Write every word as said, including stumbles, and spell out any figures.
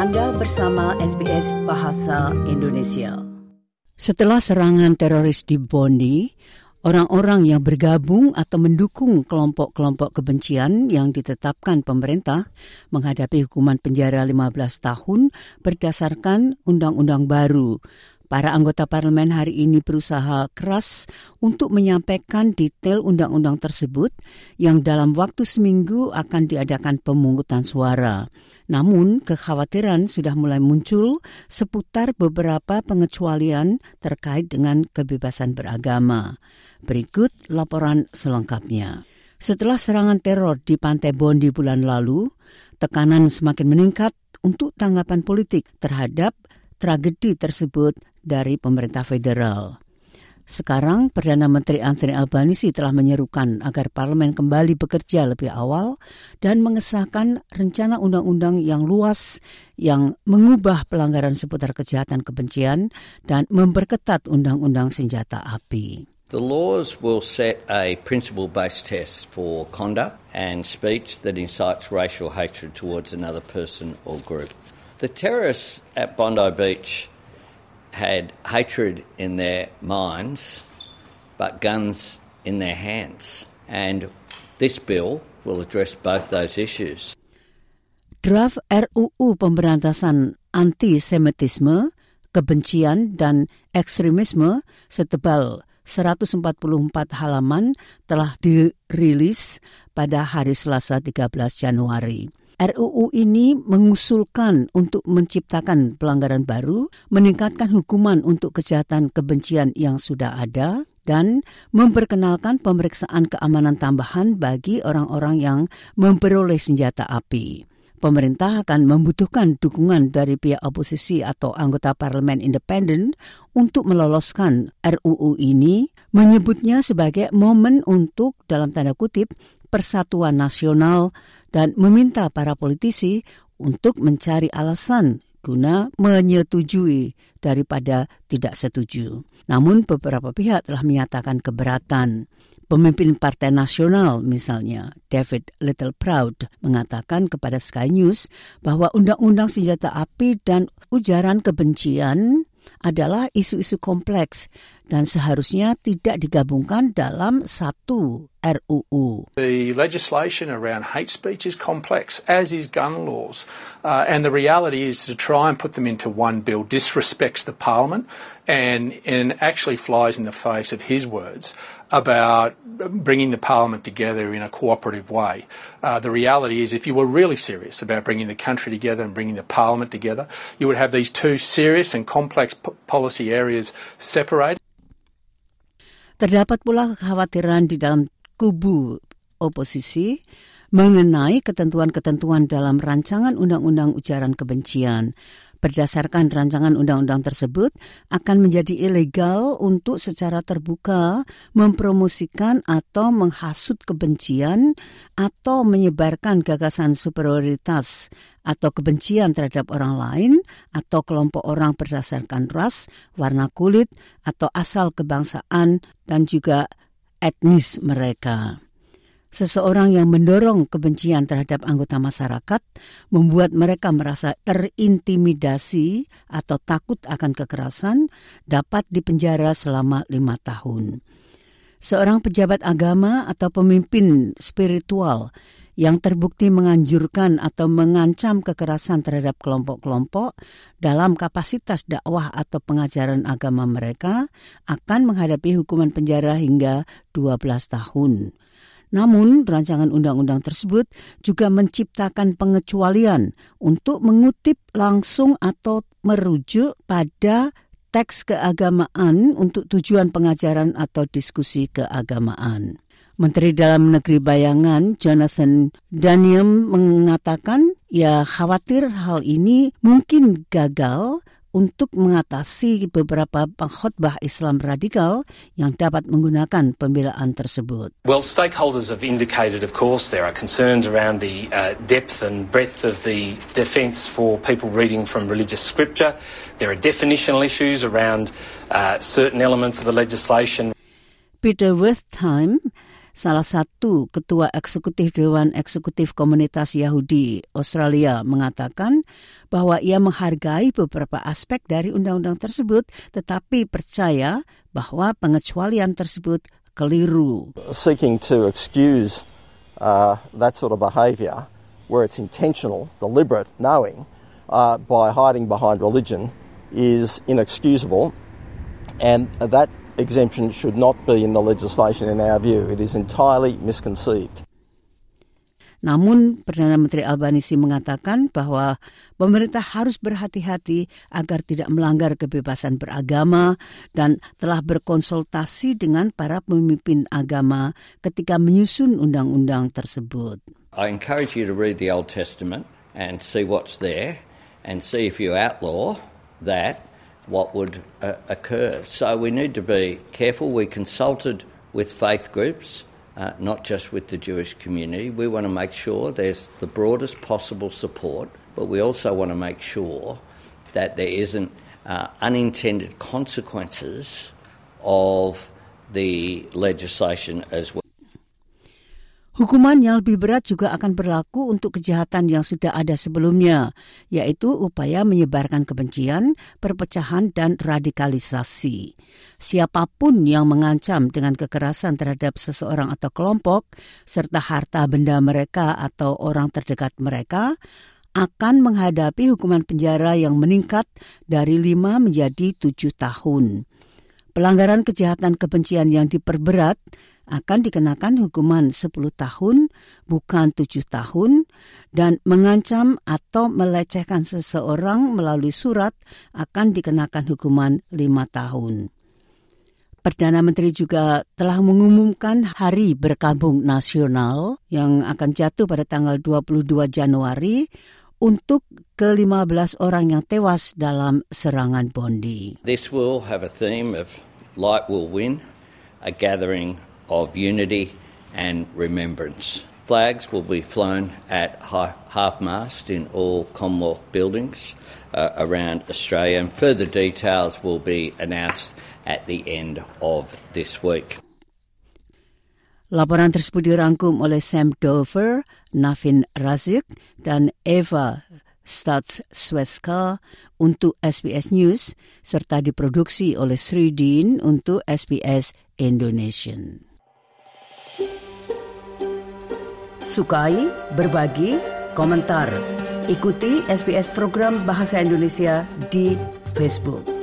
Anda bersama S B S Bahasa Indonesia. Setelah serangan teroris di Bondi, orang-orang yang bergabung atau mendukung kelompok-kelompok kebencian yang ditetapkan pemerintah menghadapi hukuman penjara lima belas tahun berdasarkan undang-undang baru. Para anggota parlemen hari ini berusaha keras untuk menyampaikan detail undang-undang tersebut yang dalam waktu seminggu akan diadakan pemungutan suara. Namun, kekhawatiran sudah mulai muncul seputar beberapa pengecualian terkait dengan kebebasan beragama. Berikut laporan selengkapnya. Setelah serangan teror di Pantai Bondi bulan lalu, tekanan semakin meningkat untuk tanggapan politik terhadap tragedi tersebut dari pemerintah federal. Sekarang, Perdana Menteri Anthony Albanese telah menyerukan agar parlemen kembali bekerja lebih awal dan mengesahkan rencana undang-undang yang luas yang mengubah pelanggaran seputar kejahatan kebencian dan memperketat undang-undang senjata api. The laws will set a principle-based test for conduct and speech that incites racial hatred towards another person or group. The terrorists at Bondi Beach had hatred in their minds, but guns in their hands. And this bill will address both those issues. Draft R U U pemberantasan antisemitisme, kebencian dan ekstremisme setebal seratus empat puluh empat halaman telah dirilis pada hari Selasa tiga belas Januari. R U U ini mengusulkan untuk menciptakan pelanggaran baru, meningkatkan hukuman untuk kejahatan kebencian yang sudah ada, dan memperkenalkan pemeriksaan keamanan tambahan bagi orang-orang yang memperoleh senjata api. Pemerintah akan membutuhkan dukungan dari pihak oposisi atau anggota parlemen independen untuk meloloskan R U U ini, menyebutnya sebagai momen untuk, dalam tanda kutip, persatuan nasional dan meminta para politisi untuk mencari alasan guna menyetujui daripada tidak setuju. Namun beberapa pihak telah menyatakan keberatan. Pemimpin Partai Nasional misalnya, David Littleproud, mengatakan kepada Sky News bahwa undang-undang senjata api dan ujaran kebencian adalah isu-isu kompleks dan seharusnya tidak digabungkan dalam satu R U U. The legislation around hate speech is complex, as is gun laws. Uh, and the reality is to try and put them into one bill disrespects the Parliament and, and actually flies in the face of his words about bringing the Parliament together in a cooperative way. Uh, the reality is if you were really serious about bringing the country together and bringing the Parliament together, you would have these two serious and complex p- policy areas separated. Terdapat pula kekhawatiran di dalam kubu oposisi mengenai ketentuan-ketentuan dalam rancangan undang-undang ujaran kebencian. Berdasarkan rancangan undang-undang tersebut akan menjadi ilegal untuk secara terbuka mempromosikan atau menghasut kebencian atau menyebarkan gagasan superioritas atau kebencian terhadap orang lain atau kelompok orang berdasarkan ras, warna kulit, atau asal kebangsaan dan juga etnis mereka. Seseorang yang mendorong kebencian terhadap anggota masyarakat membuat mereka merasa terintimidasi atau takut akan kekerasan dapat dipenjara selama lima tahun. Seorang pejabat agama atau pemimpin spiritual yang terbukti menganjurkan atau mengancam kekerasan terhadap kelompok-kelompok dalam kapasitas dakwah atau pengajaran agama mereka akan menghadapi hukuman penjara hingga dua belas tahun. Namun, rancangan undang-undang tersebut juga menciptakan pengecualian untuk mengutip langsung atau merujuk pada teks keagamaan untuk tujuan pengajaran atau diskusi keagamaan. Menteri Dalam Negeri Bayangan Jonathan Daniam mengatakan ia khawatir hal ini mungkin gagal untuk mengatasi beberapa pengkhotbah Islam radikal yang dapat menggunakan pembelaan tersebut. Well, stakeholders have indicated, of course, there are concerns around the uh, depth and breadth of the defence for people reading from religious scripture. There are definitional issues around uh, certain elements of the legislation. Peter Wertheim, salah satu ketua eksekutif Dewan Eksekutif Komunitas Yahudi Australia mengatakan bahwa ia menghargai beberapa aspek dari undang-undang tersebut tetapi percaya bahwa pengecualian tersebut keliru. Seeking to excuse uh, that sort of behaviour where it's intentional, deliberate, knowing, uh, by hiding behind religion is inexcusable, and that exemption should not be in the legislation in our view. It is entirely misconceived. Namun, Perdana Menteri Albanese mengatakan bahwa pemerintah harus berhati-hati agar tidak melanggar kebebasan beragama dan telah berkonsultasi dengan para pemimpin agama ketika menyusun undang-undang tersebut. I encourage you to read the Old Testament and see what's there and see if you outlaw that, what would uh, occur. So we need to be careful. We consulted with faith groups, uh, not just with the Jewish community. We want to make sure there's the broadest possible support, but we also want to make sure that there isn't uh, unintended consequences of the legislation as well. Hukuman yang lebih berat juga akan berlaku untuk kejahatan yang sudah ada sebelumnya, yaitu upaya menyebarkan kebencian, perpecahan, dan radikalisasi. Siapapun yang mengancam dengan kekerasan terhadap seseorang atau kelompok, serta harta benda mereka atau orang terdekat mereka, akan menghadapi hukuman penjara yang meningkat dari lima menjadi tujuh tahun. Pelanggaran kejahatan kebencian yang diperberat akan dikenakan hukuman sepuluh tahun, bukan tujuh tahun, dan mengancam atau melecehkan seseorang melalui surat akan dikenakan hukuman lima tahun. Perdana Menteri juga telah mengumumkan Hari Berkabung Nasional yang akan jatuh pada tanggal dua puluh dua Januari untuk ke lima belas orang yang tewas dalam serangan Bondi. This will have a theme of light will win, a gathering of unity and remembrance. Flags will be flown at half-mast in all Commonwealth buildings uh, around Australia, and further details will be announced at the end of this week. Laporan tersebut dirangkum oleh Sam Dover, Navin Razik, dan Eva Stats-Sweska untuk S B S News, serta diproduksi oleh Sri Dean untuk S B S Indonesian. Sukai, berbagi, komentar. Ikuti S B S program Bahasa Indonesia di Facebook.